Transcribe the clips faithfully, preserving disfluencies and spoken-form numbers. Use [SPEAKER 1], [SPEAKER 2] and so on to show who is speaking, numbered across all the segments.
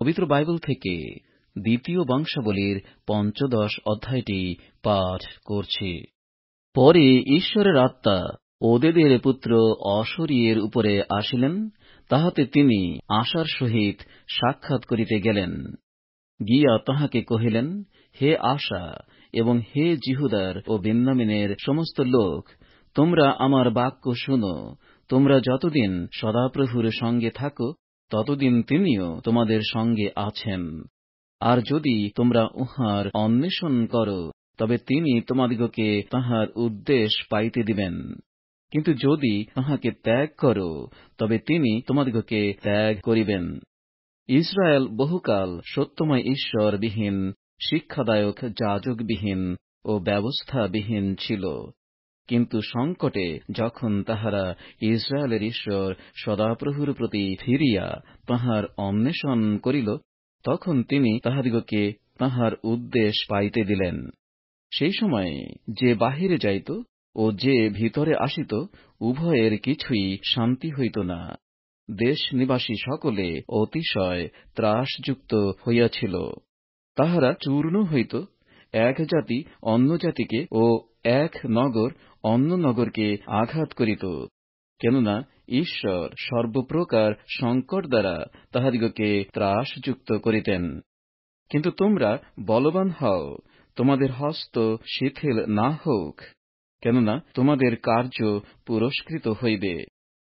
[SPEAKER 1] পবিত্র বাইবেল থেকে দ্বিতীয় বংশাবলীর পঞ্চদশ অধ্যায়টি পাঠ করছি। পরে ঈশ্বরের আত্মা ওদেদের পুত্র অশরীয়ের উপরে আসিলেন, তাহাতে তিনি আশার সহিত সাক্ষাৎ করিতে গেলেন। গিয়া তাহাকে কহিলেন, হে আশা এবং হে জিহুদার ও বেন্যামিনের সমস্ত লোক, তোমরা আমার বাক্য শুনো। তোমরা যতদিন সদাপ্রভুর সঙ্গে থাকো, ততদিন তিনিও তোমাদের সঙ্গে আছেন। আর যদি তোমরা উহার অন্বেষণ করো, তবে তিনি তোমাদিগকে তাঁহার উদ্দেশ পাইতে দিবেন। কিন্তু যদি তাঁহাকে ত্যাগ করো, তবে তিনি তোমাদিগকে ত্যাগ করিবেন। ইসরায়েল বহুকাল সত্যময় ঈশ্বরবিহীন, শিক্ষাদায়ক যাজকবিহীন ও ব্যবস্থাবিহীন ছিল। কিন্তু সংকটে যখন তাহারা ইসরায়েলের ঈশ্বর সদাপ্রভুর প্রতি ফিরিয়া তাঁহার অন্বেষণ করিল, তখন তিনি তাহাদিগকে তাঁহার উদ্দেশ পাইতে দিলেন। সেই সময়ে যে বাহিরে যাইত ও যে ভিতরে আসিত, উভয়ের কিছুই শান্তি হইত না। দেশ নিবাসী সকলে অতিশয় ত্রাসযুক্ত হইয়াছিল। তাহারা চূর্ণ হইত, এক জাতি অন্য জাতিকে ও এক নগর অন্য নগরকে আঘাত করিত। কেননা ঈশ্বর সর্বপ্রকার সংকট দ্বারা তাহাদিগকে ত্রাসযুক্ত করিতেন। কিন্তু তোমরা বলবান হও, তোমাদের হস্ত শিথিল না হোক, কেননা তোমাদের কার্য পুরস্কৃত হইবে।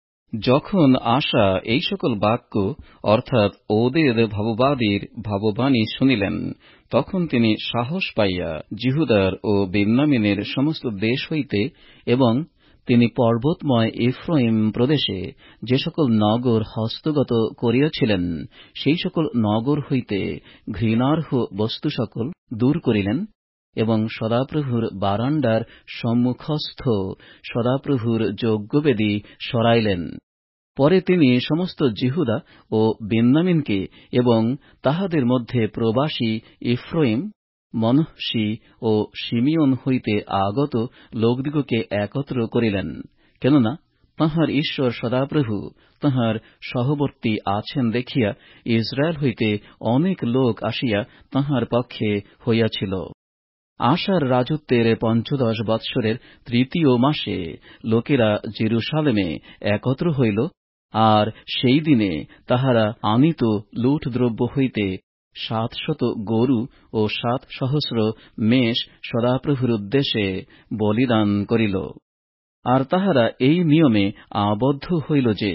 [SPEAKER 1] যখন আশা এই সকল বাক্য অর্থাৎ ওদের ভাববাদীর ভাববাণী শুনিলেন, তখন তিনি সাহস পাইয়া জিহুদার ও বেন্যামিনের সমস্ত দেশ হইতে এবং তিনি পর্বতময় এফ্রাইম প্রদেশে যে সকল নগর হস্তগত করিয়াছিলেন, সেই সকল নগর হইতে ঘৃণার্হ বস্তু সকল দূর করিলেন এবং সদাপ্রভুর বারান্ডার সম্মুখস্থ সদাপ্রভুর যজ্ঞবেদী সরাইলেন। পরে তিনি সমস্ত জিহুদা ও বেন্যামিনকে এবং তাহাদের মধ্যে প্রবাসী এফ্রাইম, মনস্সী ও শিমিয়ন হইতে আগত লোকদিগকে একত্র করিলেন। কেননা তাঁহার ঈশ্বর সদাপ্রভু তাঁহার সহবর্তী আছেন দেখিয়া ইসরায়েল হইতে অনেক লোক আসিয়া তাঁহার পক্ষে হইয়াছিল। আশার রাজত্বের পঞ্চদশ বৎসরের তৃতীয় মাসে লোকেরা জেরুসালেমে একত্র হইল, আর সেই দিনে তাহারা আনিত লুটদ্রব্য হইতে সাতশত গরু ও সাত সহস্র মেষ সদাপ্রভুর উদ্দেশ্যে বলিদান করিল। আর তাহারা এই নিয়মে আবদ্ধ হইল যে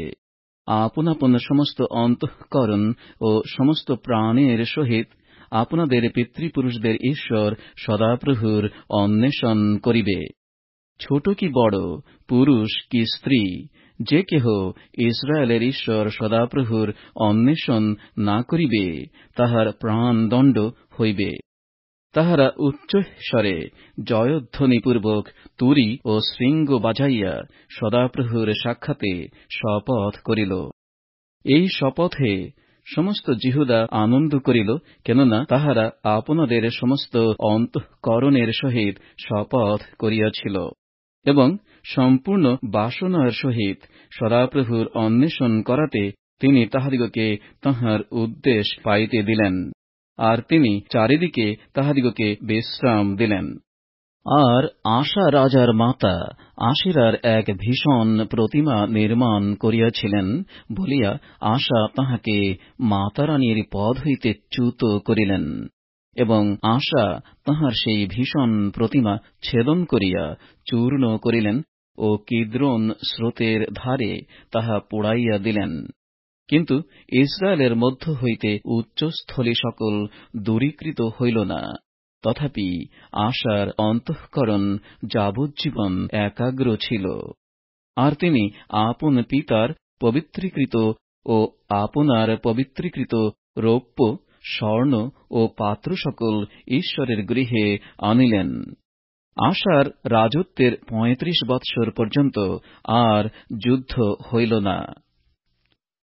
[SPEAKER 1] আপন আপন সমস্ত অন্তঃকরণ ও সমস্ত প্রাণের সহিত আপনাদের পিতৃপুরুষদের ঈশ্বর সদাপ্রভুর অন্বেষণ করিবে। ছোট কি বড়, পুরুষ কি স্ত্রী, যে কেহ ইসরায়েলের ঈশ্বর সদাপ্রভুর অন্বেষণ না করিবে, তাহার প্রাণদণ্ড হইবে। তাহারা উচ্চস্বরে জয়ধ্বনিপূর্বক তুরি ও শৃঙ্গ বাজাইয়া সদাপ্রভুর সাক্ষাতে শপথ করিল। এই শপথে সমস্ত জিহুদা আনন্দ করিল, কেননা তাহারা আপনাদের সমস্ত অন্তঃকরণের সহিত শপথ করিয়াছিল এবং সম্পূর্ণ বাসনার সহিত সদাপ্রভুর অন্বেষণ করাতে তিনি তাহাদিগকে তাঁহার উদ্দেশ পাইতে দিলেন, আর তিনি চারিদিকে তাহাদিগকে বিশ্রাম দিলেন। আর আশা রাজার মাতা আশেরার এক ভীষণ প্রতিমা নির্মাণ করিয়াছিলেন বলিয়া আশা তাহাকে মাতারানীর পদ হইতে চ্যুত করিলেন। এবং আশা তাঁহার সেই ভীষণ প্রতিমা ছেদন করিয়া চূর্ণ করিলেন ও কিদ্রোন স্রোতের ধারে তাহা পোড়াইয়া দিলেন। কিন্তু ইসরায়েলের মধ্য হইতে উচ্চস্থলী সকল দূরীকৃত হইল না। তথাপি আশার অন্তঃকরণ যাবজ্জীবন একাগ্র ছিল। আর তিনি আপন পিতার পবিত্রীকৃত ও আপনার পবিত্রীকৃত রৌপ্য, স্বর্ণ ও পাত্র সকল ঈশ্বরের গৃহে আনিলেন। আশার রাজত্বের পঁয়ত্রিশ বৎসর পর্যন্ত আর যুদ্ধ হইল না।